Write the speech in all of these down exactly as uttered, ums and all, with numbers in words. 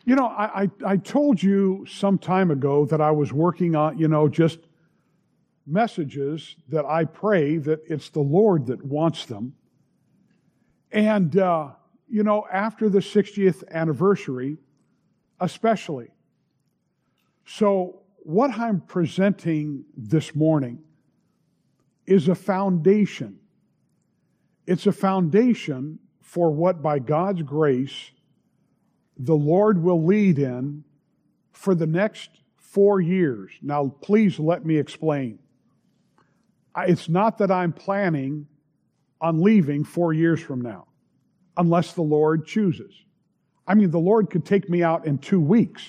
You know, I, I, I told you some time ago that I was working on, you know, just messages that I pray that it's the Lord that wants them. And, uh, you know, after the sixtieth anniversary, especially. So what I'm presenting this morning is a foundation. It's a foundation for what, by God's grace, the Lord will lead in for the next four years. Now, please let me explain. It's not that I'm planning on leaving four years from now, unless the Lord chooses. I mean, the Lord could take me out in two weeks.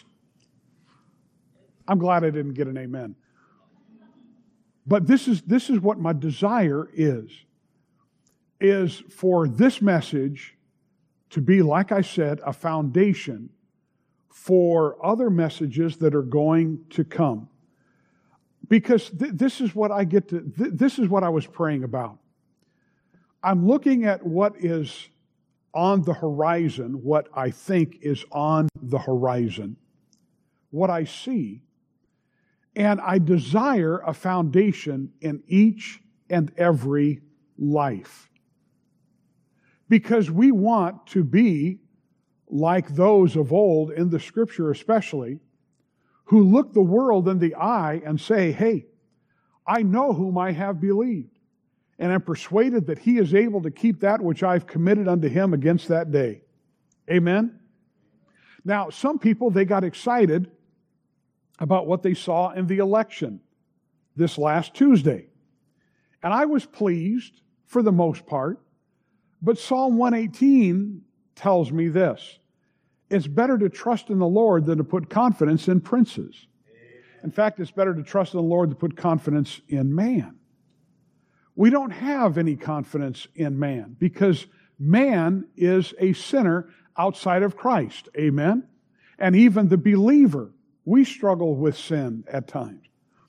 I'm glad I didn't get an amen. But this is, this is what my desire is, is for this message to be, like I said, a foundation for other messages that are going to come. Because th- this is what I get to, th- this is what I was praying about. I'm looking at what is on the horizon, what I think is on the horizon, what I see, and I desire a foundation in each and every life. Because we want to be like those of old, in the Scripture especially, who look the world in the eye and say, hey, I know whom I have believed, and am persuaded that He is able to keep that which I've committed unto Him against that day. Amen? Now, some people, they got excited about what they saw in the election this last Tuesday. And I was pleased for the most part. But Psalm one eighteen tells me this: it's better to trust in the Lord than to put confidence in princes. In fact, it's better to trust in the Lord than to put confidence in man. We don't have any confidence in man because man is a sinner outside of Christ. Amen? And even the believer, we struggle with sin at times.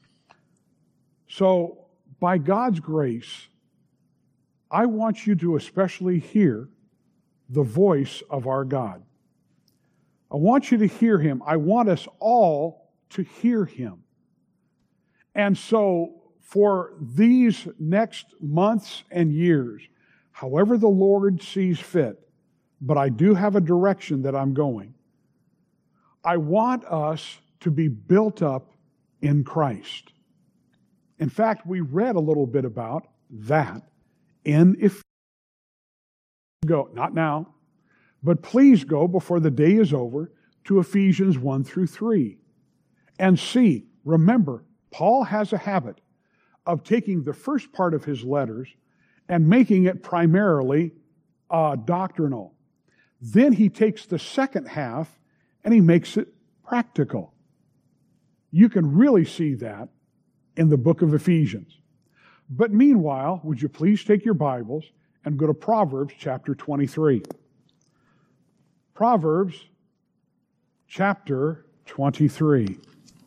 So, by God's grace, I want you to especially hear the voice of our God. I want you to hear Him. I want us all to hear Him. And so, for these next months and years, however the Lord sees fit, but I do have a direction that I'm going, I want us to be built up in Christ. In fact, we read a little bit about that in Ephesians. Go, not now, but please go before the day is over to Ephesians one through three and see. Remember, Paul has a habit of taking the first part of his letters and making it primarily uh, doctrinal. Then he takes the second half and he makes it practical. You can really see that in the book of Ephesians. But meanwhile, would you please take your Bibles and go to Proverbs chapter twenty-three. Proverbs chapter twenty-three.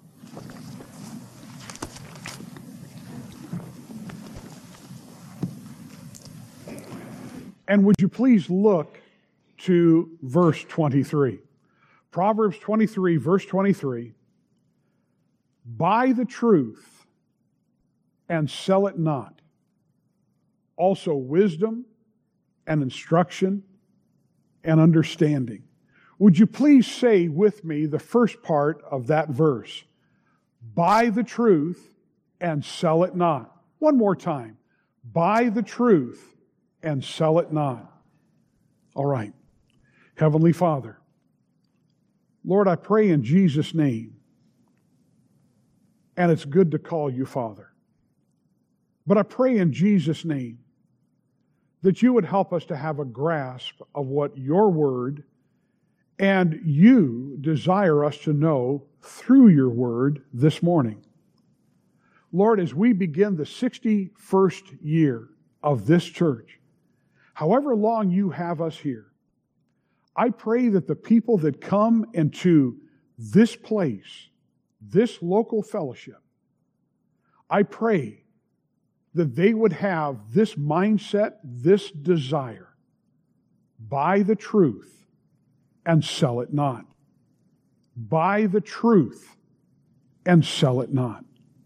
And would you please look to verse twenty-three. Proverbs twenty-three, verse twenty-three. Buy the truth and sell it not. Also wisdom and instruction and understanding. Would you please say with me the first part of that verse? Buy the truth and sell it not. One more time. Buy the truth and sell it not. All right. Heavenly Father, Lord, I pray in Jesus' name, and it's good to call you Father, but I pray in Jesus' name that you would help us to have a grasp of what your word and you desire us to know through your word this morning. Lord, as we begin the sixty-first year of this church, however long you have us here, I pray that the people that come into this place, this local fellowship, I pray that they would have this mindset, this desire. Buy the truth and sell it not. buy the truth and sell it not.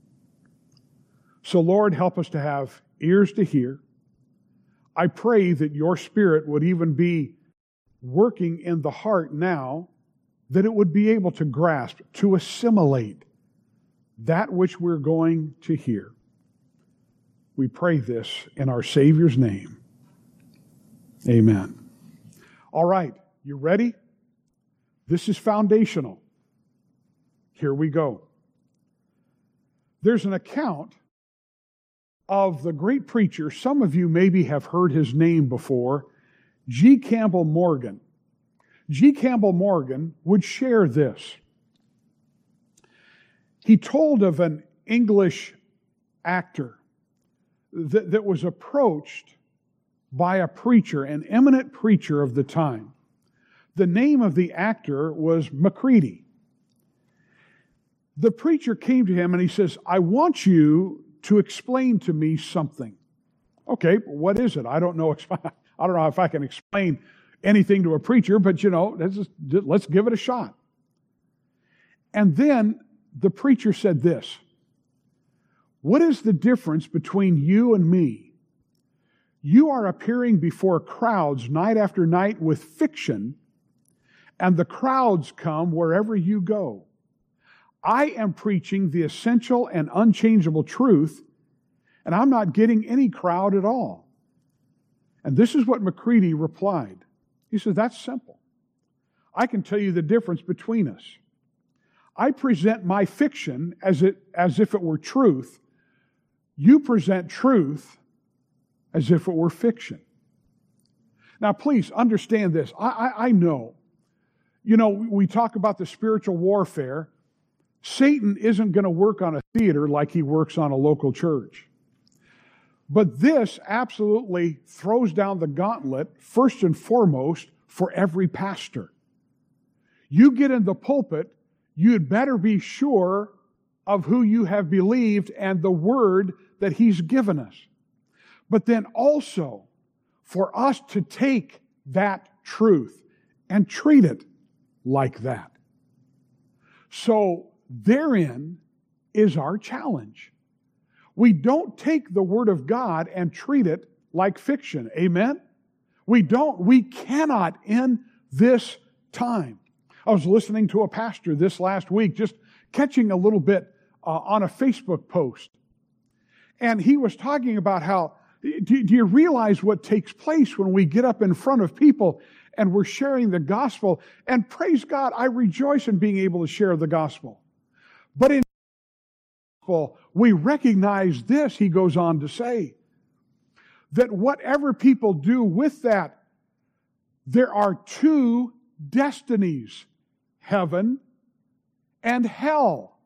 So Lord, help us to have ears to hear. I pray that your Spirit would even be working in the heart now, that it would be able to grasp, to assimilate that which we're going to hear. We pray this in our Savior's name. Amen. All right, you ready? This is foundational. Here we go. There's an account of the great preacher, some of you maybe have heard his name before, G. Campbell Morgan. G. Campbell Morgan would share this. He told of an English actor that, that was approached by a preacher, an eminent preacher of the time. The name of the actor was Macready. The preacher came to him and he says, I want you to explain to me something. Okay, what is it? I don't know. I don't know if I can explain anything to a preacher, but you know, let's, just, let's give it a shot. And then the preacher said this, what is the difference between you and me? You are appearing before crowds night after night with fiction, and the crowds come wherever you go. I am preaching the essential and unchangeable truth, and I'm not getting any crowd at all. And this is what Macready replied. He said, that's simple. I can tell you the difference between us. I present my fiction as, it, as if it were truth. You present truth as if it were fiction. Now, please understand this. I, I, I know, you know, we talk about the spiritual warfare. Satan isn't going to work on a theater like he works on a local church. But this absolutely throws down the gauntlet, first and foremost, for every pastor. You get in the pulpit, you'd better be sure of who you have believed and the word that he's given us. But then also, for us to take that truth and treat it like that. So, therein is our challenge. We don't take the Word of God and treat it like fiction. Amen? We don't. We cannot in this time. I was listening to a pastor this last week, just catching a little bit uh, on a Facebook post. And he was talking about how, do, do you realize what takes place when we get up in front of people and we're sharing the gospel? And praise God, I rejoice in being able to share the gospel. But in the gospel, we recognize this, he goes on to say, that whatever people do with that, there are two destinies, heaven and hell.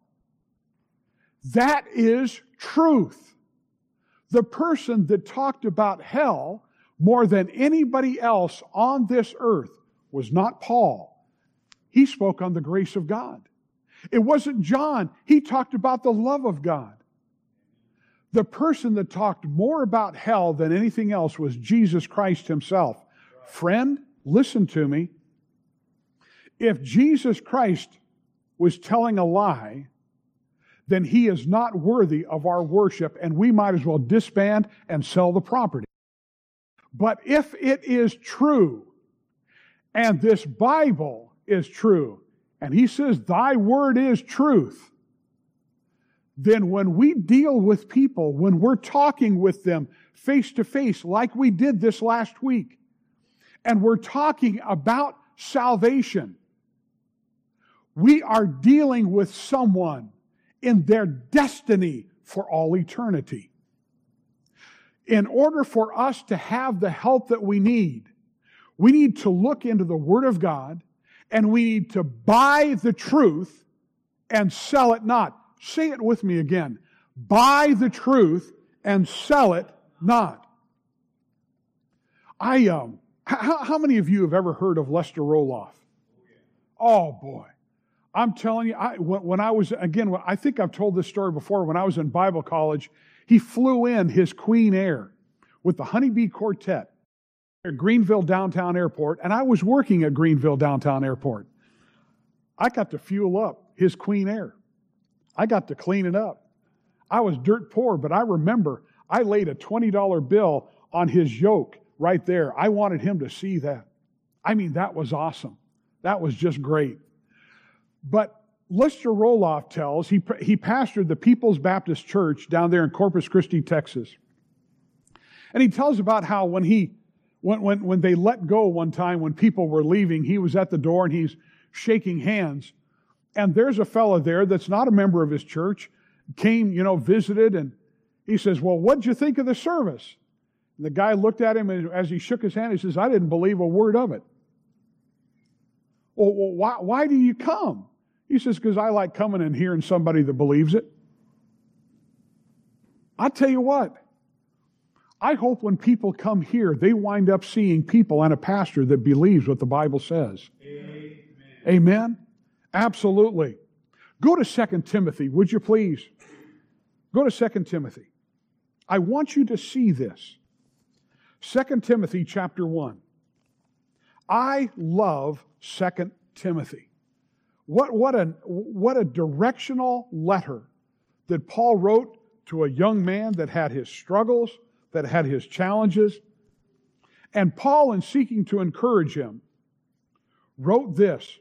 That is truth. The person that talked about hell more than anybody else on this earth was not Paul. He spoke on the grace of God. It wasn't John. He talked about the love of God. The person that talked more about hell than anything else was Jesus Christ himself. Friend, listen to me. If Jesus Christ was telling a lie, then he is not worthy of our worship, and we might as well disband and sell the property. But if it is true, and this Bible is true, and he says, thy word is truth, then when we deal with people, when we're talking with them face to face, like we did this last week, and we're talking about salvation, we are dealing with someone in their destiny for all eternity. In order for us to have the help that we need, we need to look into the Word of God, and we need to buy the truth and sell it not. Say it with me again. Buy the truth and sell it not. I um, how, how many of you have ever heard of Lester Roloff? Oh boy, I'm telling you, I, when, when I was again, I think I've told this story before. When I was in Bible college, he flew in his Queen Air with the Honeybee Quartet at Greenville Downtown Airport, and I was working at Greenville Downtown Airport. I got to fuel up his Queen Air. I got to clean it up. I was dirt poor, but I remember I laid a twenty dollar bill on his yoke right there. I wanted him to see that. I mean, that was awesome. That was just great. But Lester Roloff tells, he, he pastored the People's Baptist Church down there in Corpus Christi, Texas. And he tells about how when he, when, when, when they let go one time, when people were leaving, he was at the door and he's shaking hands. And there's a fellow there that's not a member of his church, came, you know, visited, and he says, well, what'd you think of the service? And the guy looked at him, and as he shook his hand, he says, I didn't believe a word of it. Well, well why, why do you come? He says, because I like coming and hearing somebody that believes it. I tell you what, I hope when people come here, they wind up seeing people and a pastor that believes what the Bible says. Amen. Amen? Absolutely. Go to Second Timothy, would you please? Go to Second Timothy. I want you to see this. Second Timothy chapter one. I love Second Timothy. What, what, a, what a directional letter that Paul wrote to a young man that had his struggles, that had his challenges. And Paul, in seeking to encourage him, wrote this,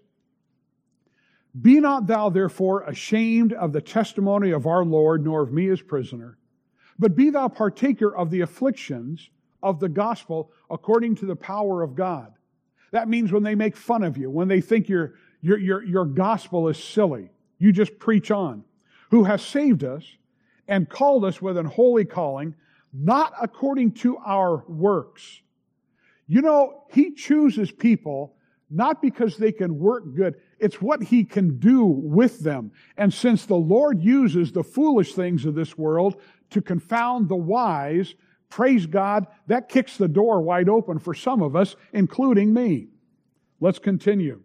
Be not thou therefore ashamed of the testimony of our Lord, nor of me as prisoner, but be thou partaker of the afflictions of the gospel according to the power of God. That means when they make fun of you, when they think your, your, your, your gospel is silly, you just preach on. Who has saved us and called us with an holy calling, not according to our works. You know, He chooses people not because they can work good. It's what He can do with them. And since the Lord uses the foolish things of this world to confound the wise, praise God, that kicks the door wide open for some of us, including me. Let's continue.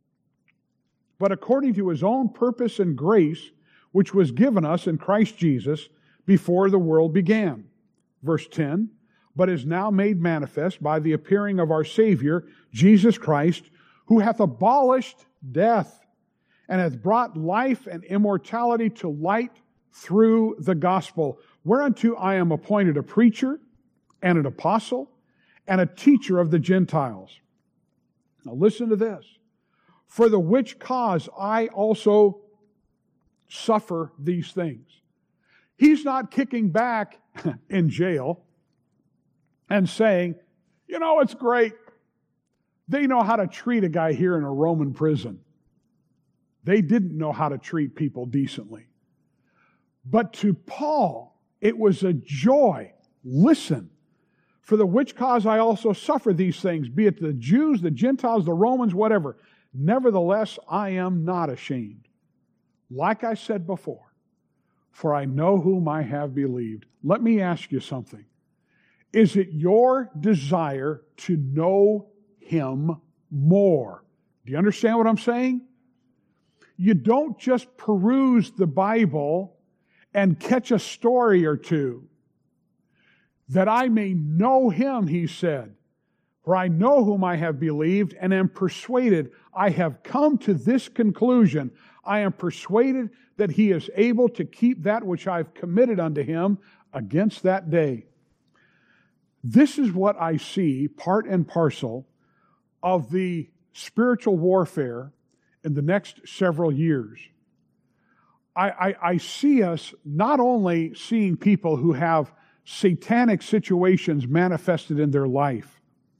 But according to His own purpose and grace, which was given us in Christ Jesus before the world began. Verse ten, but is now made manifest by the appearing of our Savior, Jesus Christ, who hath abolished death, and hath brought life and immortality to light through the gospel, whereunto I am appointed a preacher, and an apostle, and a teacher of the Gentiles. Now listen to this. For the which cause I also suffer these things. He's not kicking back in jail and saying, you know, it's great. They know how to treat a guy here in a Roman prison. They didn't know how to treat people decently. But to Paul, it was a joy. Listen, for the which cause I also suffer these things, be it the Jews, the Gentiles, the Romans, whatever. Nevertheless, I am not ashamed. Like I said before, for I know whom I have believed. Let me ask you something. Is it your desire to know Him more? Do you understand what I'm saying? You don't just peruse the Bible and catch a story or two. That I may know Him, He said. For I know whom I have believed and am persuaded. I have come to this conclusion. I am persuaded that He is able to keep that which I have committed unto Him against that day. This is what I see, part and parcel, of the spiritual warfare in the next several years. I, I, I see us not only seeing people who have satanic situations manifested in their life,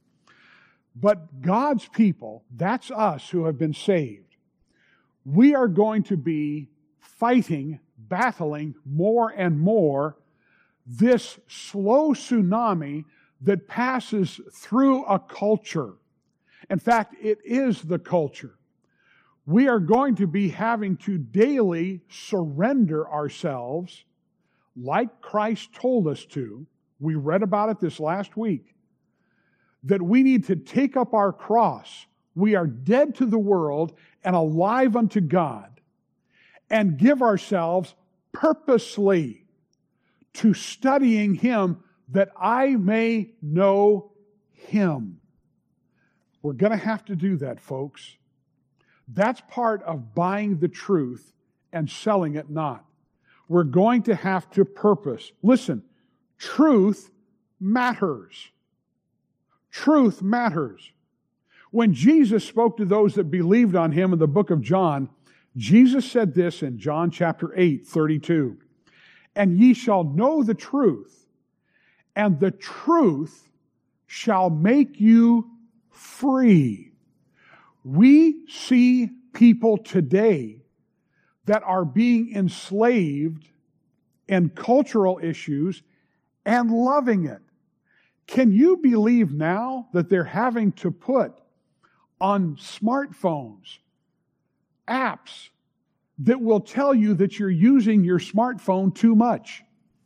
but God's people, that's us who have been saved. We are going to be fighting, battling more and more this slow tsunami that passes through a culture. In fact, it is the culture. We are going to be having to daily surrender ourselves like Christ told us to. We read about it this last week. That we need to take up our cross. We are dead to the world and alive unto God, and give ourselves purposely to studying Him that I may know Him. We're going to have to do that, folks. That's part of buying the truth and selling it not. We're going to have to purpose. Listen, truth matters. Truth matters. When Jesus spoke to those that believed on him in the book of John, Jesus said this in John chapter eight, thirty-two. And ye shall know the truth, and the truth shall make you free. We see people today that are being enslaved in cultural issues and loving it. Can you believe now that they're having to put on smartphones apps that will tell you that you're using your smartphone too much?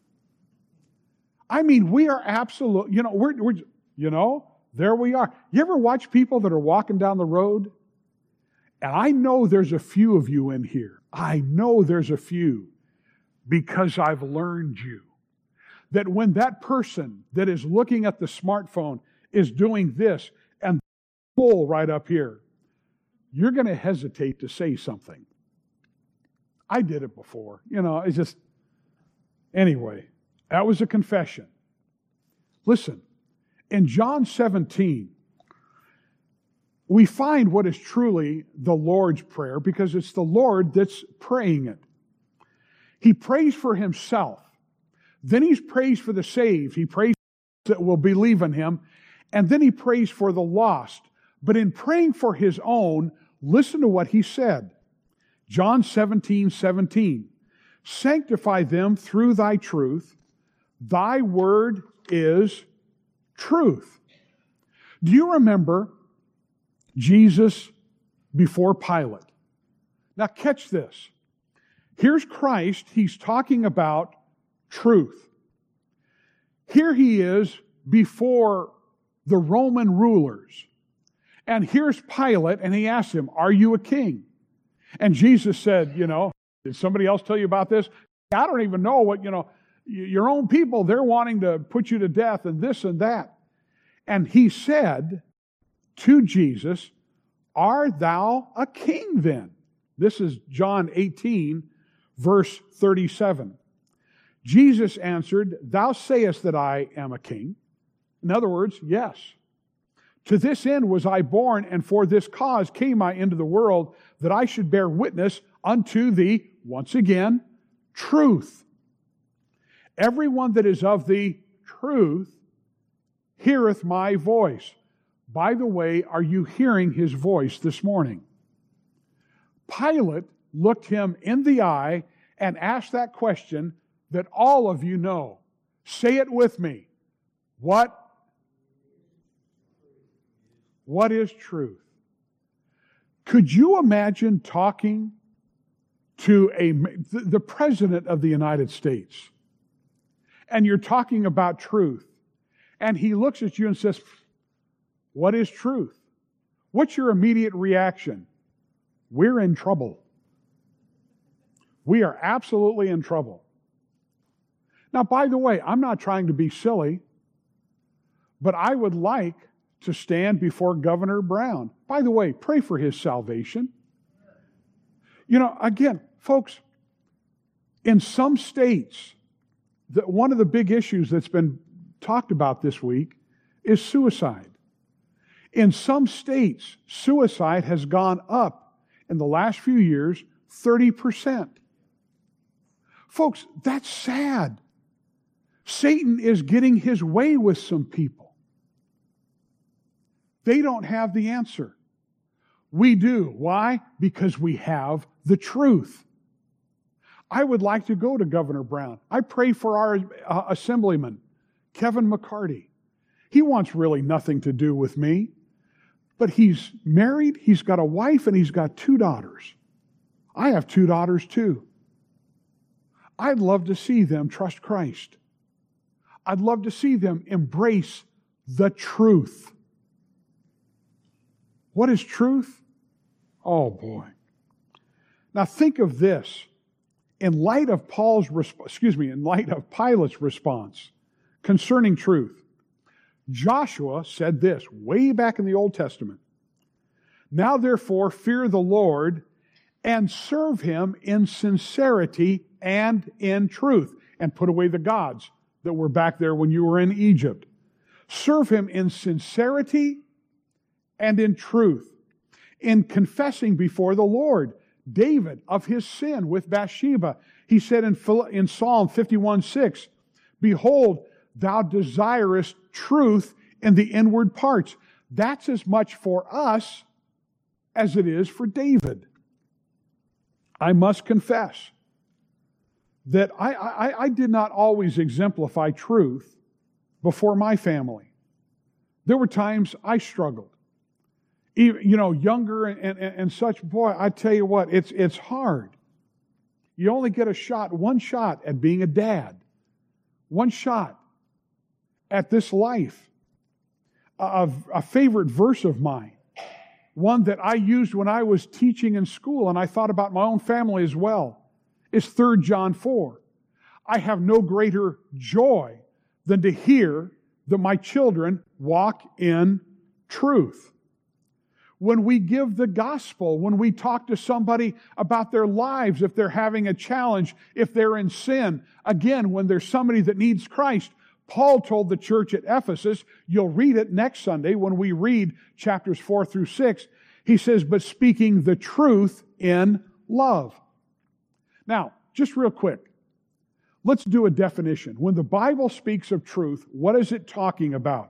I mean, we are absolute, you know, we're, we're, you know, there we are. You ever watch people that are walking down the road? And I know there's a few of you in here. I know there's a few because I've learned you. That when that person that is looking at the smartphone is doing this and full right up here, you're going to hesitate to say something. I did it before. You know, it's just, anyway, that was a confession. Listen, in John seventeen, we find what is truly the Lord's Prayer because it's the Lord that's praying it. He prays for himself. Then he prays for the saved. He prays that will believe in him. And then he prays for the lost. But in praying for his own, listen to what he said. John seventeen, seventeen. Sanctify them through thy truth. Thy word is truth. Do you remember Jesus before Pilate? Now catch this. Here's Christ. He's talking about truth. Here he is before the Roman rulers. And here's Pilate, and he asks him, are you a king? And Jesus said, you know, did somebody else tell you about this? I don't even know what, you know, your own people, they're wanting to put you to death and this and that. And he said to Jesus, art thou a king then? This is John eighteen, verse thirty-seven. Jesus answered, thou sayest that I am a king. In other words, yes. To this end was I born, and for this cause came I into the world, that I should bear witness unto the, once again, truth. Everyone that is of the truth heareth my voice. By the way, are you hearing his voice this morning? Pilate looked him in the eye and asked that question that all of you know. Say it with me. What? What is truth? Could you imagine talking to a the President of the United States, and you're talking about truth, and he looks at you and says, what is truth? What's your immediate reaction? We're in trouble. We are absolutely in trouble. Now, by the way, I'm not trying to be silly, but I would like to stand before Governor Brown. By the way, pray for his salvation. You know, again, folks, in some states, that one of the big issues that's been talked about this week is suicide. In some states, suicide has gone up in the last few years thirty percent. Folks, that's sad. Satan is getting his way with some people. They don't have the answer. We do. Why? Because we have the truth. I would like to go to Governor Brown. I pray for our uh, assemblyman, Kevin McCarty. He wants really nothing to do with me, but he's married, he's got a wife, and he's got two daughters. I have two daughters too. I'd love to see them trust Christ. I'd love to see them embrace the truth. What is truth? Oh boy. Now think of this. In light of Paul's resp- excuse me, in light of Pilate's response concerning truth, Joshua said this way back in the Old Testament. Now therefore fear the Lord and serve Him in sincerity and in truth. And put away the gods that were back there when you were in Egypt. Serve Him in sincerity and in truth. In confessing before the Lord, David, of his sin with Bathsheba, he said in, in Psalm fifty-one six, Behold, thou desirest truth in the inward parts. That's as much for us as it is for David. I must confess that I, I, I did not always exemplify truth before my family. There were times I struggled. Even, you know, younger and, and, and such, boy, I tell you what, it's, it's hard. You only get a shot, one shot at being a dad. One shot at this life. A, a favorite verse of mine, one that I used when I was teaching in school, and I thought about my own family as well, is Third John four. I have no greater joy than to hear that my children walk in truth. When we give the gospel, when we talk to somebody about their lives, if they're having a challenge, if they're in sin, again, when there's somebody that needs Christ, Paul told the church at Ephesus, you'll read it next Sunday when we read chapters four through six, he says, but speaking the truth in love. Now, just real quick, let's do a definition. When the Bible speaks of truth, what is it talking about?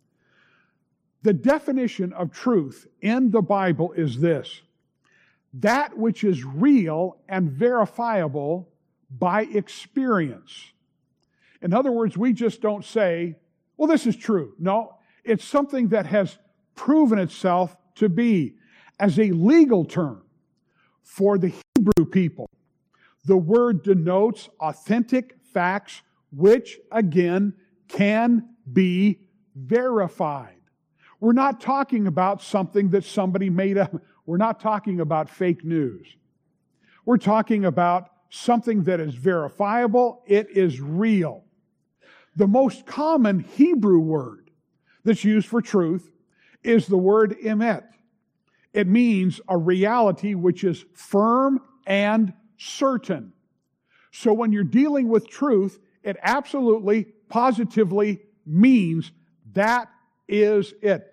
The definition of truth in the Bible is this: that which is real and verifiable by experience. In other words, we just don't say, well, this is true. No, it's something that has proven itself to be. As a legal term for the Hebrew people, the word denotes authentic facts which, again, can be verified. We're not talking about something that somebody made up. We're not talking about fake news. We're talking about something that is verifiable. It is real. The most common Hebrew word that's used for truth is the word emet. It means a reality which is firm and certain. So when you're dealing with truth, it absolutely, positively means that is it.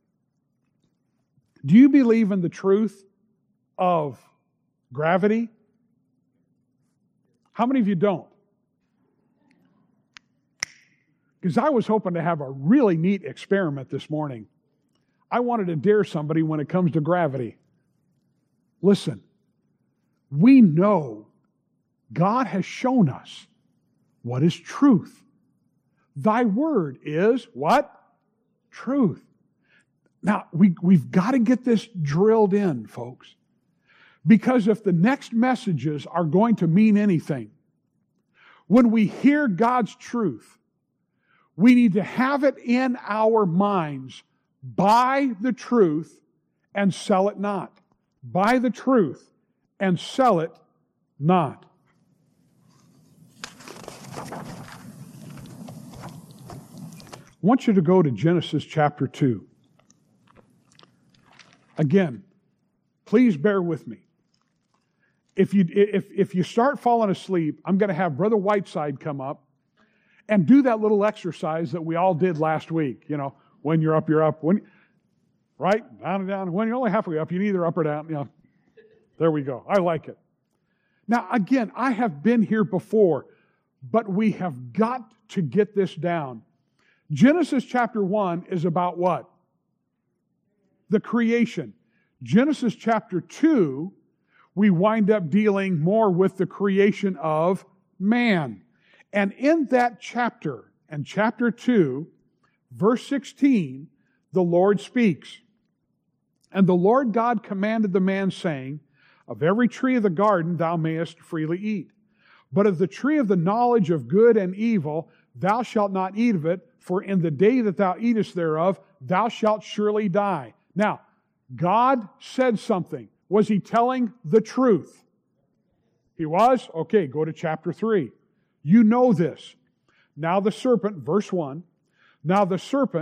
Do you believe in the truth of gravity? How many of you don't? Because I was hoping to have a really neat experiment this morning. I wanted to dare somebody when it comes to gravity. Listen, we know God has shown us what is truth. Thy word is what? Truth. Now, we, we've got to get this drilled in, folks. Because if the next messages are going to mean anything, when we hear God's truth, we need to have it in our minds. Buy the truth and sell it not. Buy the truth and sell it not. I want you to go to Genesis chapter two. Again, please bear with me. If you, if, if you start falling asleep, I'm going to have Brother Whiteside come up and do that little exercise that we all did last week. You know, when you're up, you're up. When, right? Down and down. When you're only halfway up, you're either up or down. You know, there we go. I like it. Now, again, I have been here before, but we have got to get this down. Genesis chapter one is about what? The creation. Genesis chapter two, we wind up dealing more with the creation of man. And in that chapter, and chapter two, verse sixteen, the Lord speaks. And the Lord God commanded the man, saying, of every tree of the garden thou mayest freely eat. But of the tree of the knowledge of good and evil thou shalt not eat of it, for in the day that thou eatest thereof thou shalt surely die. Now, God said something. Was He telling the truth? He was? Okay, go to chapter three. You know this. Now the serpent, verse one, now the serpent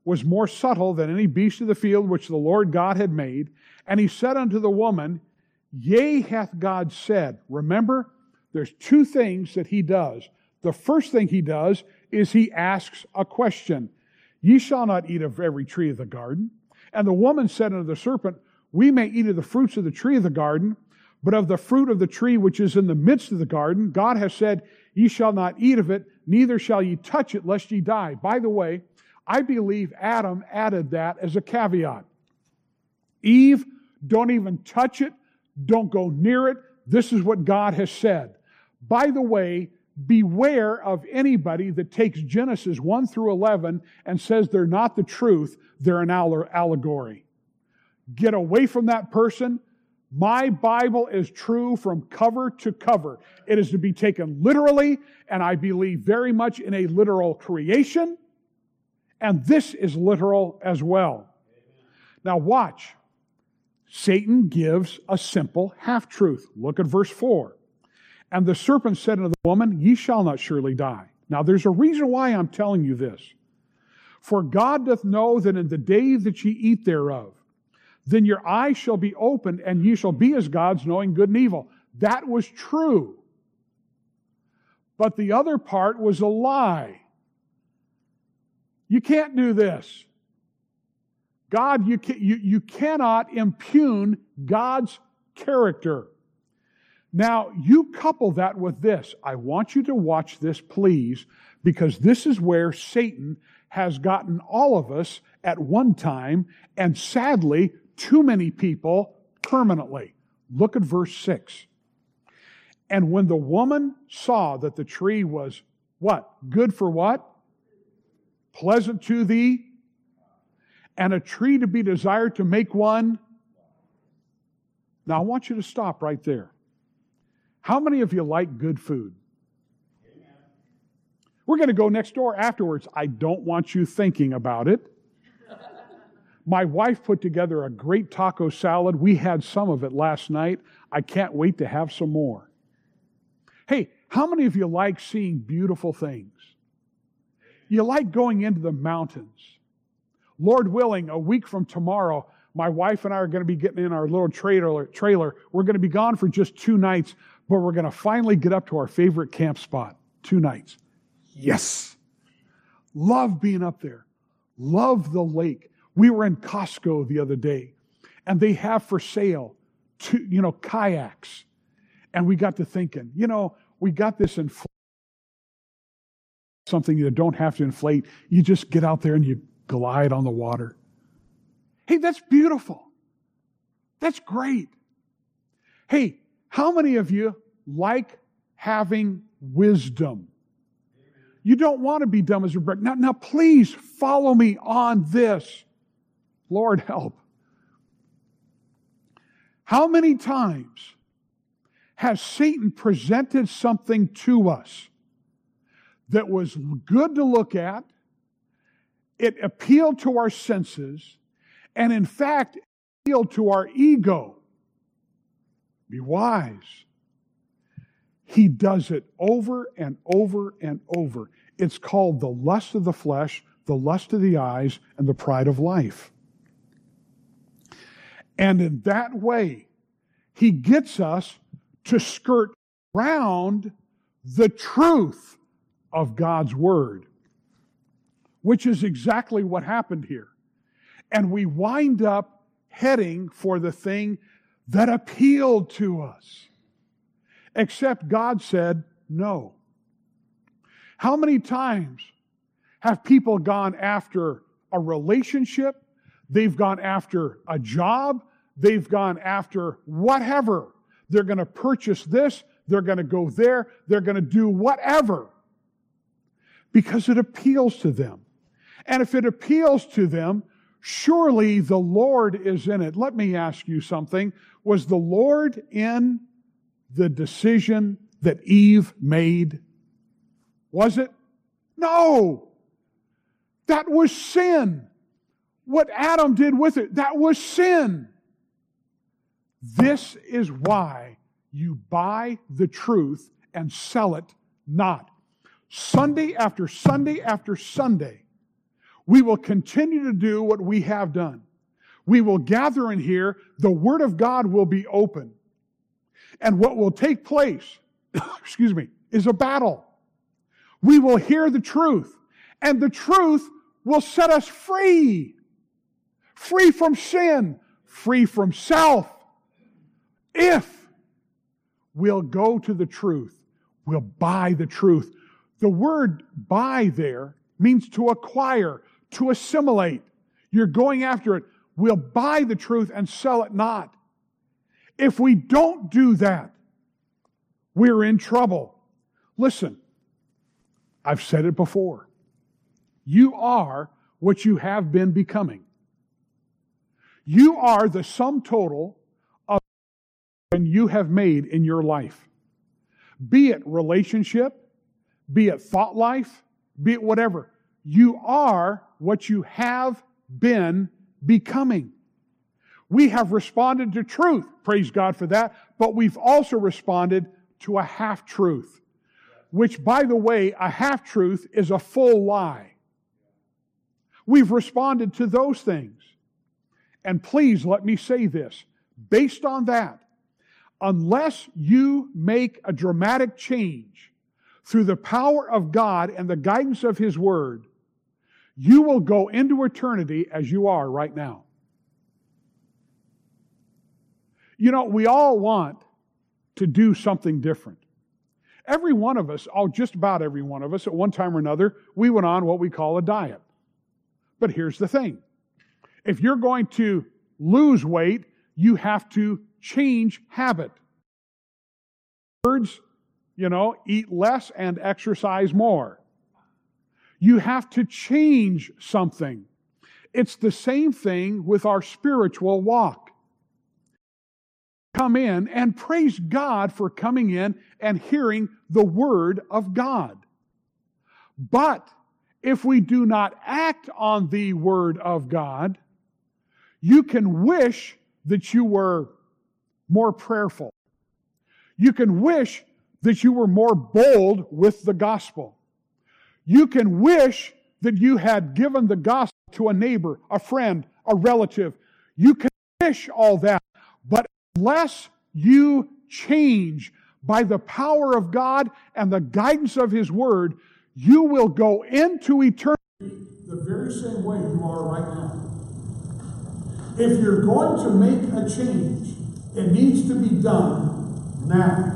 was more subtle than any beast of the field which the Lord God had made. And he said unto the woman, Yea, hath God said. Remember, there's two things that he does. The first thing he does is he asks a question. Ye shall not eat of every tree of the garden. And the woman said unto the serpent, We may eat of the fruits of the tree of the garden, but of the fruit of the tree which is in the midst of the garden, God has said, Ye shall not eat of it, neither shall ye touch it, lest ye die. By the way, I believe Adam added that as a caveat. Eve, don't even touch it. Don't go near it. This is what God has said. By the way, beware of anybody that takes Genesis one through eleven and says they're not the truth, they're an allegory. Get away from that person. My Bible is true from cover to cover. It is to be taken literally, and I believe very much in a literal creation, and this is literal as well. Now watch. Satan gives a simple half-truth. Look at verse four. And the serpent said unto the woman, Ye shall not surely die. Now there's a reason why I'm telling you this. For God doth know that in the day that ye eat thereof, then your eyes shall be opened, and ye shall be as gods, knowing good and evil. That was true. But the other part was a lie. You can't do this. God, you, can, you, you cannot impugn God's character. Now, you couple that with this. I want you to watch this, please, because this is where Satan has gotten all of us at one time, and sadly, too many people permanently. Look at verse six. And when the woman saw that the tree was what? Good for what? Pleasant to thee, and a tree to be desired to make one. Now, I want you to stop right there. How many of you like good food? Amen. We're going to go next door afterwards. I don't want you thinking about it. My wife put together a great taco salad. We had some of it last night. I can't wait to have some more. Hey, how many of you like seeing beautiful things? You like going into the mountains. Lord willing, a week from tomorrow, my wife and I are going to be getting in our little trailer. trailer. We're going to be gone for just two nights, but we're going to finally get up to our favorite camp spot. Two nights. Yes. Love being up there. Love the lake. We were in Costco the other day, and they have for sale, two, you know, kayaks. And we got to thinking, you know, we got this in something you don't have to inflate. You just get out there and you glide on the water. Hey, that's beautiful. That's great. Hey, how many of you like having wisdom? You don't want to be dumb as a brick. Now, now, please follow me on this. Lord help. How many times has Satan presented something to us that was good to look at, it appealed to our senses, and in fact, appealed to our ego? Be wise. He does it over and over and over. It's called the lust of the flesh, the lust of the eyes, and the pride of life. And in that way, he gets us to skirt around the truth of God's Word, which is exactly what happened here. And we wind up heading for the thing that appealed to us. Except God said no. How many times have people gone after a relationship? They've gone after a job. They've gone after whatever. They're going to purchase this. They're going to go there. They're going to do whatever. Because it appeals to them. And if it appeals to them, surely the Lord is in it. Let me ask you something. Was the Lord in the decision that Eve made? Was it? No. That was sin. What Adam did with it, that was sin. This is why you buy the truth and sell it not. Sunday after Sunday after Sunday, We will continue to do what we have done. We will gather in here. The Word of God will be open. And what will take place, excuse me, is a battle. We will hear the truth. And the truth will set us free. Free from sin. Free from self. If we'll go to the truth. We'll buy the truth. The word buy there means to acquire, to assimilate. You're going after it. We'll buy the truth and sell it not. If we don't do that, we're in trouble. Listen, I've said it before. You are what you have been becoming. You are the sum total of what you have made in your life. Be it relationship, be it thought life, be it whatever. You are what you have been becoming. We have responded to truth, praise God for that, but we've also responded to a half-truth, which, by the way, a half-truth is a full lie. We've responded to those things. And please let me say this, based on that, unless you make a dramatic change through the power of God and the guidance of His Word, you will go into eternity as you are right now. You know, we all want to do something different. Every one of us, oh, just about every one of us, at one time or another, we went on what we call a diet. But here's the thing. If you're going to lose weight, you have to change habit. Words, you know, eat less and exercise more. You have to change something. It's the same thing with our spiritual walk. Come in and praise God for coming in and hearing the Word of God. But if we do not act on the Word of God, you can wish that you were more prayerful. You can wish that you were more bold with the gospel. You can wish that you had given the gospel to a neighbor, a friend, a relative. You can wish all that. But unless you change by the power of God and the guidance of His Word, you will go into eternity the very same way you are right now. If you're going to make a change, it needs to be done now.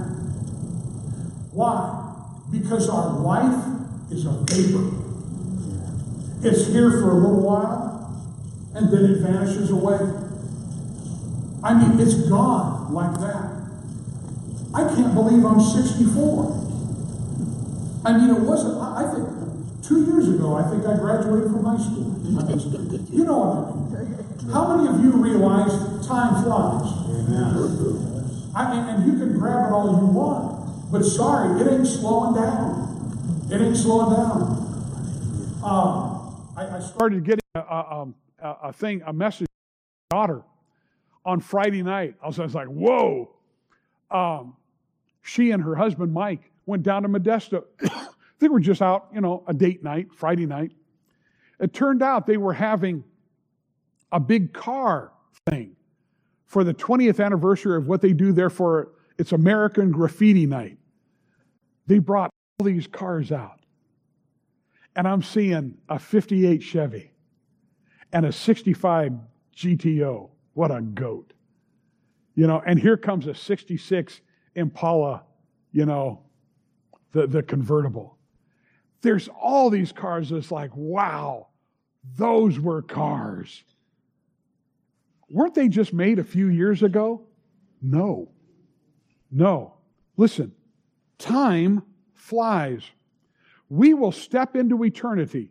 Why? Because our life is a vapor. It's here for a little while, and then it vanishes away. I mean, it's gone like that. I can't believe I'm sixty-four. I mean, it wasn't, I think, two years ago, I think I graduated from high school. You know what I mean. How many of you realize time flies? Amen. I mean, and you can grab it all you want, but sorry, it ain't slowing down. It ain't slowing down. Um, I, I started getting a, a, a, a thing, a message from my daughter on Friday night. I was, I was like, whoa. Um, she and her husband, Mike, went down to Modesto. They were just out, you know, a date night, Friday night. It turned out they were having a big car thing for the twentieth anniversary of what they do there for, it's American Graffiti Night. They brought all these cars out. And I'm seeing a fifty-eight Chevy and a sixty-five G T O. What a goat. You know, and here comes a sixty-six Impala, you know, the, the convertible. There's all these cars that's like, wow, those were cars. Weren't they just made a few years ago? No. No. Listen, time flies. We will step into eternity,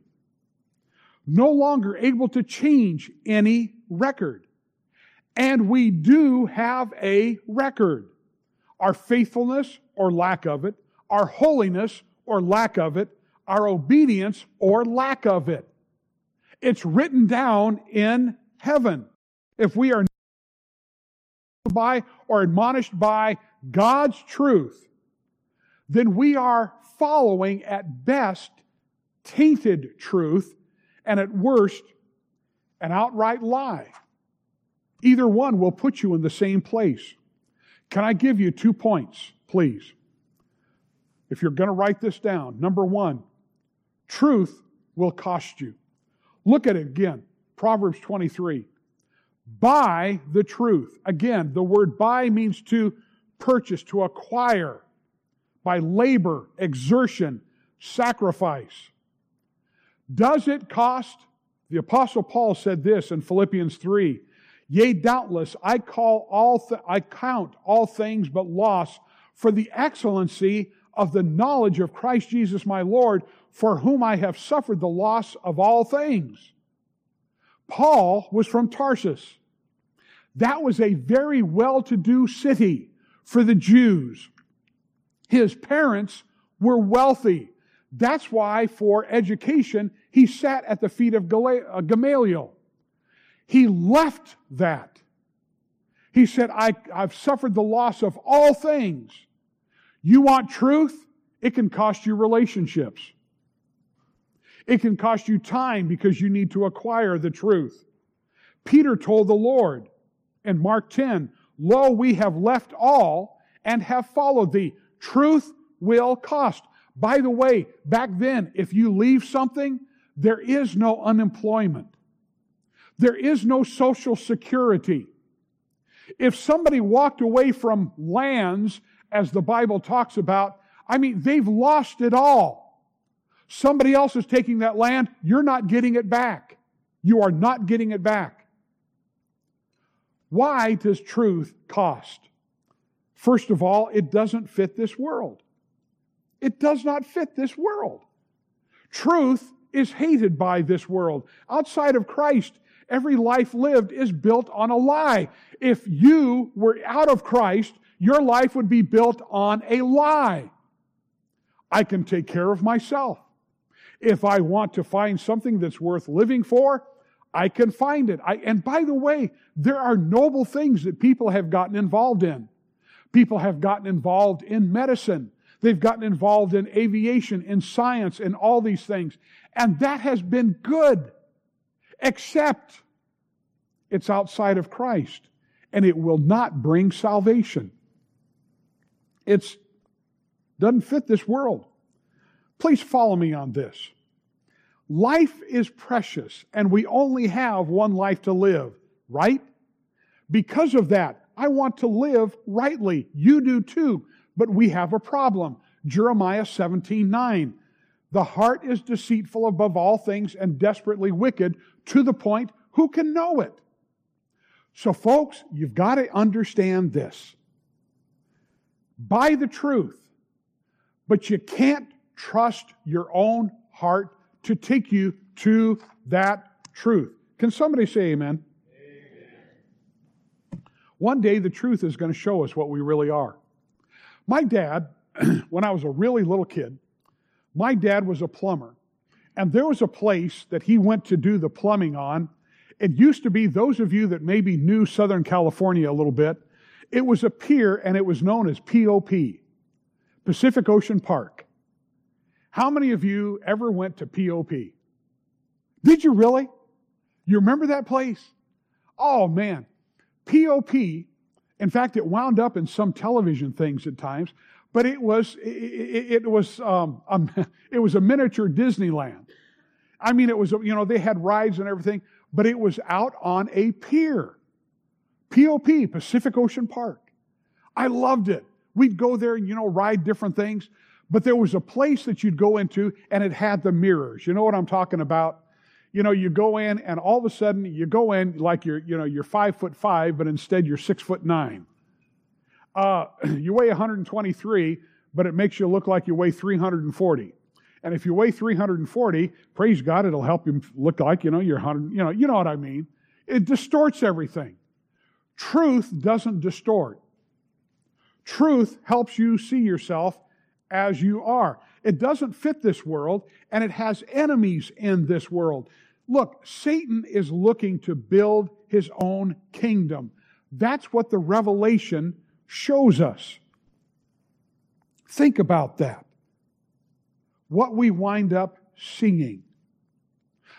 no longer able to change any record. And we do have a record. Our faithfulness or lack of it, our holiness or lack of it, our obedience or lack of it. It's written down in heaven. If we are by or admonished by God's truth, then we are following at best tainted truth, and at worst, an outright lie. Either one will put you in the same place. Can I give you two points, please? If you're going to write this down, number one, truth will cost you. Look at it again, Proverbs twenty-three. Buy the truth. Again, the word buy means to purchase, to acquire by labor, exertion, sacrifice. Does it cost? The Apostle Paul said this in Philippians three. Yea, doubtless, I call all th- I count all things but loss for the excellency of the knowledge of Christ Jesus my Lord, for whom I have suffered the loss of all things. Paul was from Tarsus. That was a very well-to-do city for the Jews. His parents were wealthy. That's why, for education, he sat at the feet of Gamaliel. He left that. He said, I, I've suffered the loss of all things. You want truth? It can cost you relationships. It can cost you time because you need to acquire the truth. Peter told the Lord in Mark ten, Lo, we have left all and have followed thee. Truth will cost. By the way, back then, if you leave something, there is no unemployment. There is no social security. If somebody walked away from lands, as the Bible talks about, I mean, they've lost it all. Somebody else is taking that land. You're not getting it back. You are not getting it back. Why does truth cost? First of all, it doesn't fit this world. It does not fit this world. Truth is hated by this world. Outside of Christ, every life lived is built on a lie. If you were out of Christ, your life would be built on a lie. I can take care of myself. If I want to find something that's worth living for, I can find it. I, and by the way, there are noble things that people have gotten involved in. People have gotten involved in medicine. They've gotten involved in aviation, in science, in all these things. And that has been good, except it's outside of Christ, and it will not bring salvation. It doesn't fit this world. Please follow me on this. Life is precious, and we only have one life to live, right? Because of that, I want to live rightly. You do too, but we have a problem. Jeremiah seventeen nine. The heart is deceitful above all things and desperately wicked, to the point, who can know it? So folks, you've got to understand this. Buy the truth, but you can't trust your own heart to take you to that truth. Can somebody say amen? Amen. One day the truth is going to show us what we really are. My dad, when I was a really little kid, my dad was a plumber. And there was a place that he went to do the plumbing on. It used to be, those of you that maybe knew Southern California a little bit, it was a pier and it was known as P O P, Pacific Ocean Park. How many of you ever went to P O P? Did you really? You remember that place? Oh man, P O P, in fact, it wound up in some television things at times, but it was it, it, it was um, um, it was a miniature Disneyland. I mean, it was, you know, they had rides and everything, but it was out on a pier. P O P, Pacific Ocean Park. I loved it. We'd go there and, you know, ride different things. But there was a place that you'd go into and it had the mirrors. You know what I'm talking about? You know, you go in and all of a sudden you go in like you're, you know, you're five foot five, but instead you're six foot nine. Uh, you weigh one hundred twenty-three, but it makes you look like you weigh three hundred forty. And if you weigh three hundred forty, praise God, it'll help you look like, you know, you're one hundred, you know, you know what I mean. It distorts everything. Truth doesn't distort. Truth helps you see yourself as you are. It doesn't fit this world, and it has enemies in this world. Look, Satan is looking to build his own kingdom. That's what the Revelation shows us. Think about that. What we wind up singing.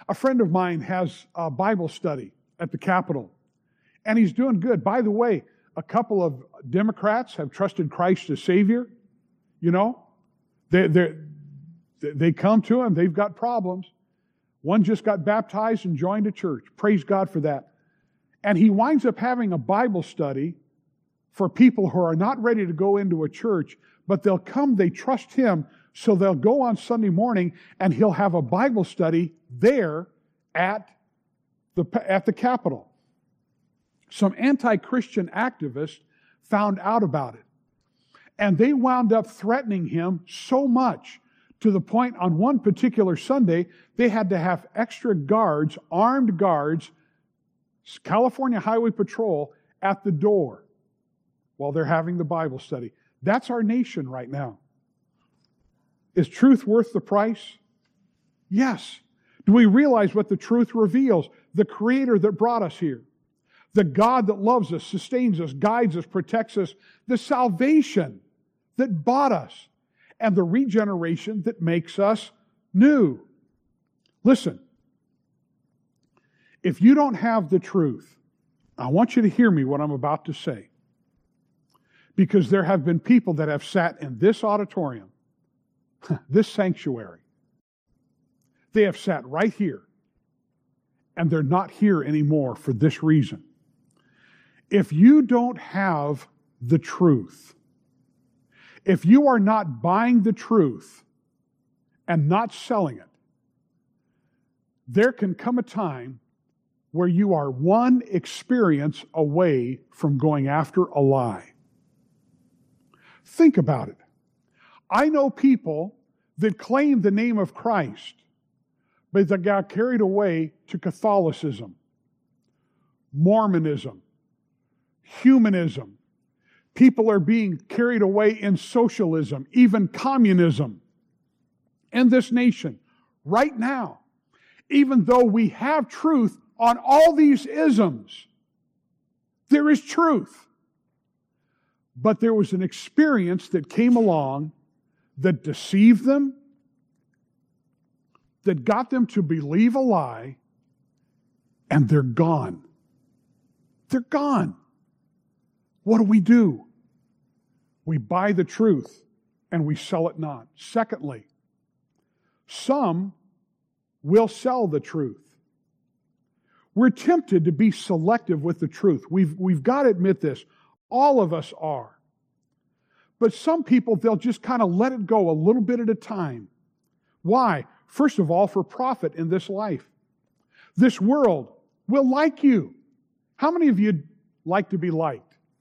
A friend of mine has a Bible study at the Capitol, and he's doing good. By the way, a couple of Democrats have trusted Christ as Savior. You know, they they they come to him. They've got problems. One just got baptized and joined a church. Praise God for that. And he winds up having a Bible study for people who are not ready to go into a church, but they'll come, they trust him, so they'll go on Sunday morning and he'll have a Bible study there at the, at the Capitol. Some anti-Christian activists found out about it. And they wound up threatening him so much to the point on one particular Sunday, they had to have extra guards, armed guards, California Highway Patrol at the door while they're having the Bible study. That's our nation right now. Is truth worth the price? Yes. Do we realize what the truth reveals? The Creator that brought us here. The God that loves us, sustains us, guides us, protects us. The salvation that bought us. And the regeneration that makes us new. Listen. If you don't have the truth, I want you to hear me what I'm about to say. Because there have been people that have sat in this auditorium, this sanctuary. They have sat right here. And they're not here anymore for this reason. If you don't have the truth, if you are not buying the truth and not selling it, there can come a time where you are one experience away from going after a lie. Think about it. I know people that claim the name of Christ, but that got carried away to Catholicism, Mormonism, humanism. People are being carried away in socialism, even communism in this nation right now. Even though we have truth on all these isms, there is truth. But there was an experience that came along that deceived them, that got them to believe a lie, and they're gone. They're gone. What do we do? We buy the truth and we sell it not. Secondly, some will sell the truth. We're tempted to be selective with the truth. We've, we've got to admit this. All of us are. But some people, they'll just kind of let it go a little bit at a time. Why? First of all, for profit in this life. This world will like you. How many of you like to be liked?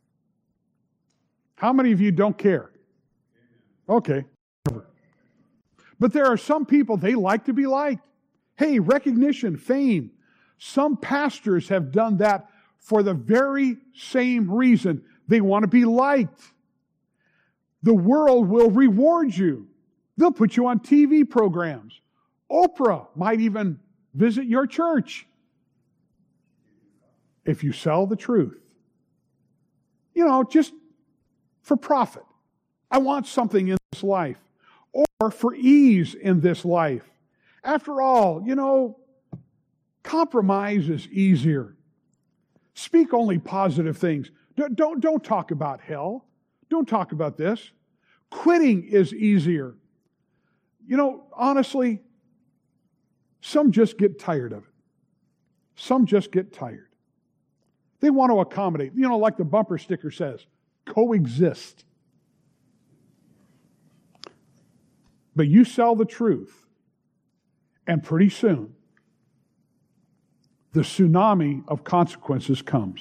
How many of you don't care? Okay. But there are some people, they like to be liked. Hey, recognition, fame. Some pastors have done that for the very same reason. They want to be liked. The world will reward you. They'll put you on T V programs. Oprah might even visit your church if you sell the truth. You know, just for profit. I want something in this life. Or for ease in this life. After all, you know, compromise is easier. Speak only positive things. Don't, don't, don't talk about hell. Don't talk about this. Quitting is easier. You know, honestly, some just get tired of it. Some just get tired. They want to accommodate. You know, like the bumper sticker says, coexist. But you sell the truth, and pretty soon, the tsunami of consequences comes.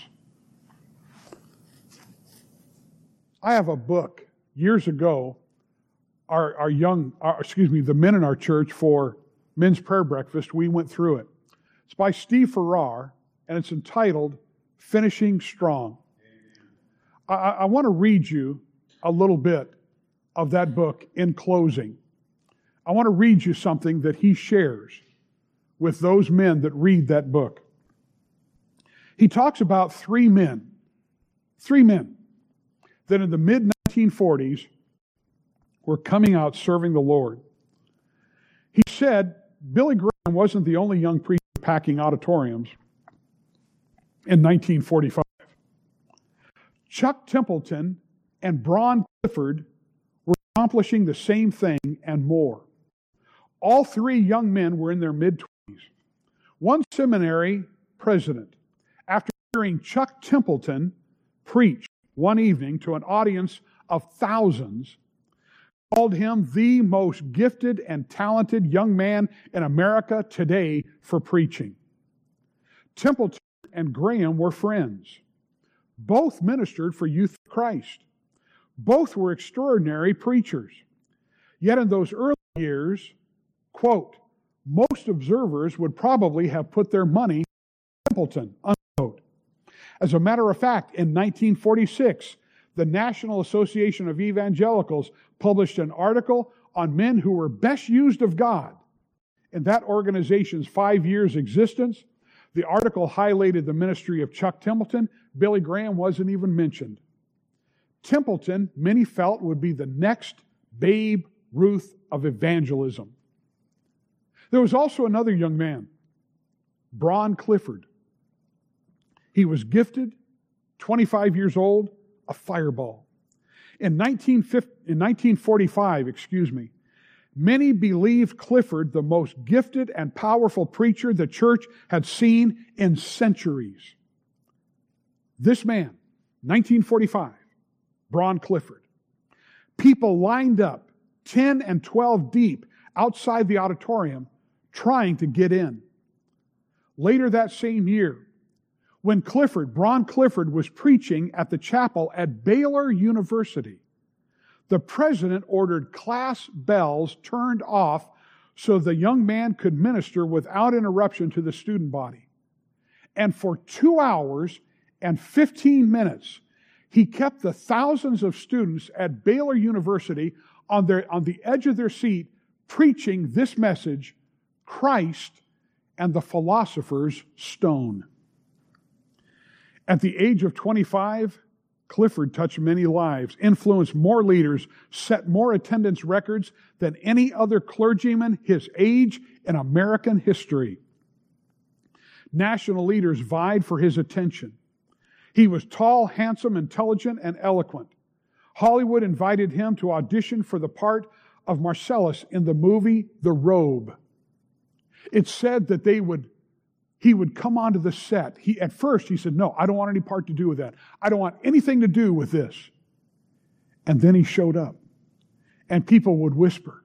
I have a book years ago. Our, our young, our, excuse me, the men in our church for men's prayer breakfast, we went through it. It's by Steve Farrar, and it's entitled Finishing Strong. I, I want to read you a little bit of that book in closing. I want to read you something that he shares with those men that read that book. He talks about three men, three men that in the mid nineteen forties were coming out serving the Lord. He said, Billy Graham wasn't the only young preacher packing auditoriums in nineteen forty-five. Chuck Templeton and Bron Clifford were accomplishing the same thing and more. All three young men were in their mid-twenties. One seminary president, after hearing Chuck Templeton preach one evening to an audience of thousands, called him the most gifted and talented young man in America today for preaching. Templeton and Graham were friends. Both ministered for Youth for Christ. Both were extraordinary preachers. Yet in those early years, quote, most observers would probably have put their money on Templeton, unquote. As a matter of fact, in nineteen forty-six, the National Association of Evangelicals published an article on men who were best used of God. In that organization's five years existence, the article highlighted the ministry of Chuck Templeton. Billy Graham wasn't even mentioned. Templeton, many felt, would be the next Babe Ruth of evangelism. There was also another young man, Bron Clifford. He was gifted, twenty-five years old, a fireball. In nineteen forty-five, excuse me, many believed Clifford the most gifted and powerful preacher the church had seen in centuries. This man, nineteen forty-five, Bron Clifford. People lined up, ten and twelve deep, outside the auditorium, trying to get in. Later that same year, when Clifford, Bron Clifford, was preaching at the chapel at Baylor University, the president ordered class bells turned off so the young man could minister without interruption to the student body. And for two hours and fifteen minutes, he kept the thousands of students at Baylor University on, their, on the edge of their seat preaching this message, Christ and the Philosopher's Stone. At the age of twenty-five, Clifford touched many lives, influenced more leaders, set more attendance records than any other clergyman his age in American history. National leaders vied for his attention. He was tall, handsome, intelligent, and eloquent. Hollywood invited him to audition for the part of Marcellus in the movie The Robe. It's said that they would He would come onto the set. He, at first, he said, no, I don't want any part to do with that. I don't want anything to do with this. And then he showed up. And people would whisper,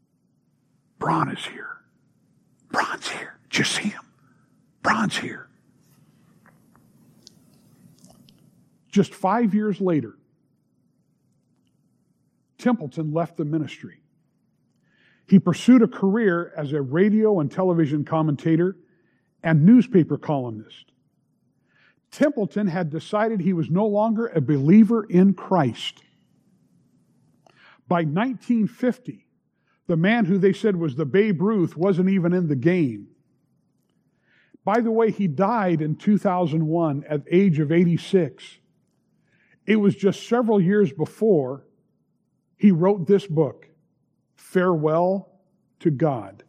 Bron is here. Bron's here. Did you see him? Bron's here. Just five years later, Templeton left the ministry. He pursued a career as a radio and television commentator and newspaper columnist. Templeton had decided he was no longer a believer in Christ. By nineteen fifty, the man who they said was the Babe Ruth wasn't even in the game. By the way, he died in two thousand one at the age of eighty-six. It was just several years before he wrote this book, Farewell to God.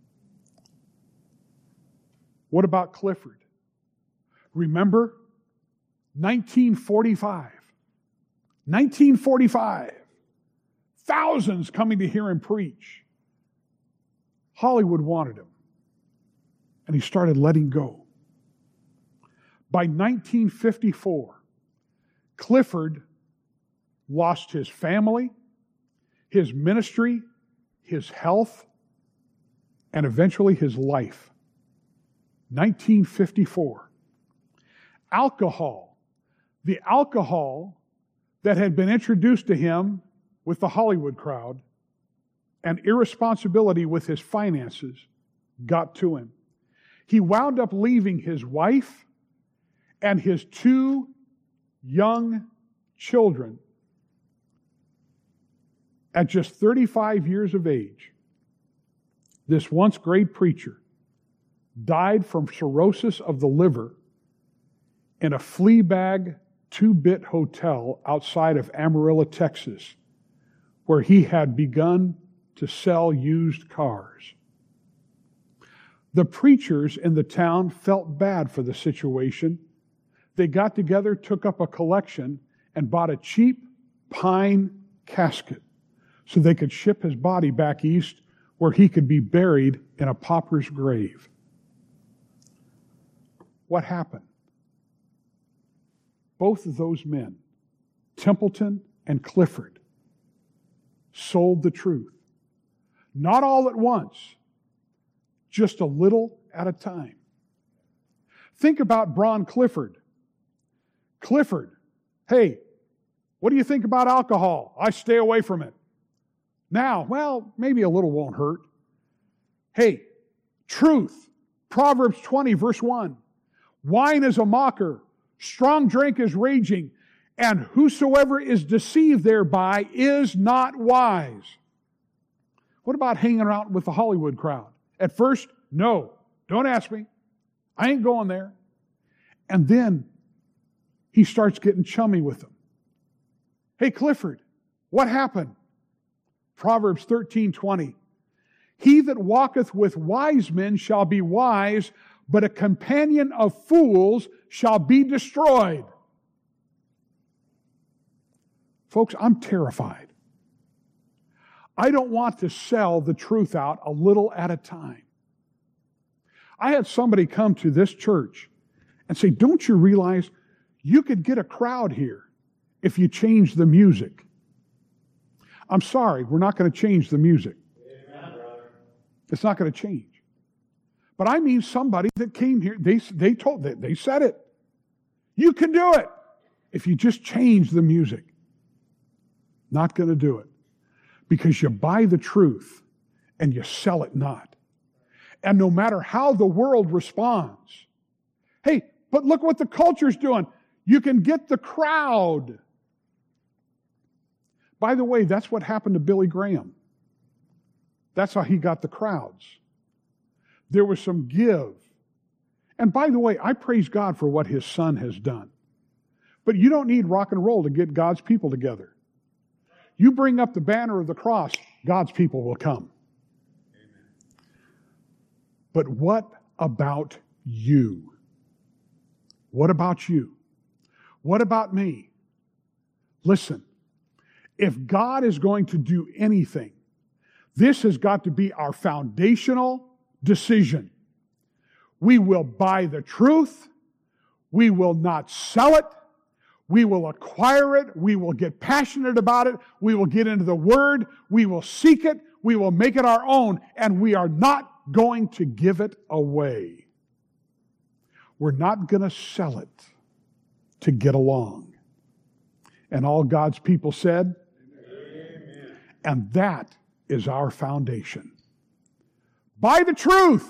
What about Clifford? Remember, nineteen forty-five. nineteen forty-five. Thousands coming to hear him preach. Hollywood wanted him. And he started letting go. By nineteen fifty-four, Clifford lost his family, his ministry, his health, and eventually his life. nineteen fifty-four. Alcohol. The alcohol that had been introduced to him with the Hollywood crowd and irresponsibility with his finances got to him. He wound up leaving his wife and his two young children at just thirty-five years of age. This once great preacher died from cirrhosis of the liver in a flea bag two-bit hotel outside of Amarillo, Texas, where he had begun to sell used cars. The preachers in the town felt bad for the situation. They got together, took up a collection, and bought a cheap pine casket so they could ship his body back east where he could be buried in a pauper's grave. What happened? Both of those men, Templeton and Clifford, sold the truth. Not all at once, just a little at a time. Think about Bron Clifford. Clifford, hey, what do you think about alcohol? I stay away from it. Now, well, maybe a little won't hurt. Hey, truth. Proverbs twenty, verse one. Wine is a mocker, strong drink is raging, and whosoever is deceived thereby is not wise. What about hanging out with the Hollywood crowd? At first, no, don't ask me. I ain't going there. And then he starts getting chummy with them. Hey, Clifford, what happened? Proverbs thirteen twenty. He that walketh with wise men shall be wise, but a companion of fools shall be destroyed. Folks, I'm terrified. I don't want to sell the truth out a little at a time. I had somebody come to this church and say, don't you realize you could get a crowd here if you change the music? I'm sorry, we're not going to change the music. Amen, brother. It's not going to change. But I mean somebody that came here, they, they told, they, they said it. You can do it if you just change the music. Not going to do it. Because you buy the truth and you sell it not. And no matter how the world responds, hey, but look what the culture's doing. You can get the crowd. By the way, that's what happened to Billy Graham. That's how he got the crowds. There was some give. And by the way, I praise God for what his son has done. But you don't need rock and roll to get God's people together. You bring up the banner of the cross, God's people will come. Amen. But what about you? What about you? What about me? Listen, if God is going to do anything, this has got to be our foundational decision. We will buy the truth. We will not sell it. We will acquire it. We will get passionate about it. We will get into the Word. We will seek it. We will make it our own. And we are not going to give it away. We're not going to sell it to get along. And all God's people said, amen. And that is our foundation. Buy the truth.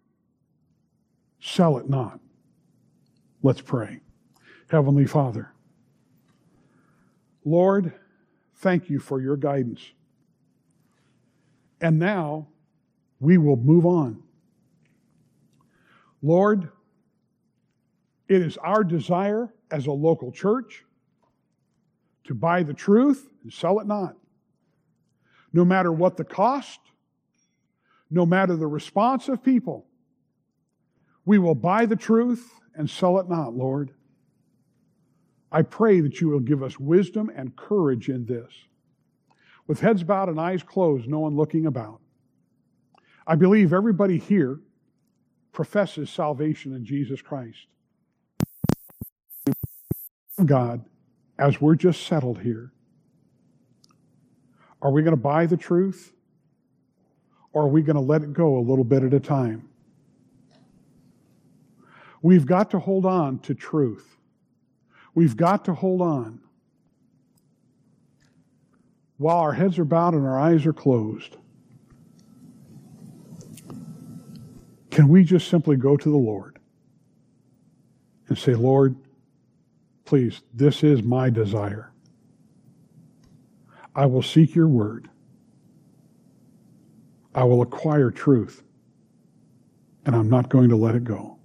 Sell it not. Let's pray. Heavenly Father, Lord, thank you for your guidance. And now we will move on. Lord, it is our desire as a local church to buy the truth and sell it not. No matter what the cost, no matter the response of people, we will buy the truth and sell it not, Lord. I pray that you will give us wisdom and courage in this. With heads bowed and eyes closed, no one looking about. I believe everybody here professes salvation in Jesus Christ. God, as we're just settled here, are we going to buy the truth? Or are we going to let it go a little bit at a time? We've got to hold on to truth. We've got to hold on. While our heads are bowed and our eyes are closed, can we just simply go to the Lord and say, Lord, please, this is my desire. I will seek your word. I will acquire truth. And I'm not going to let it go.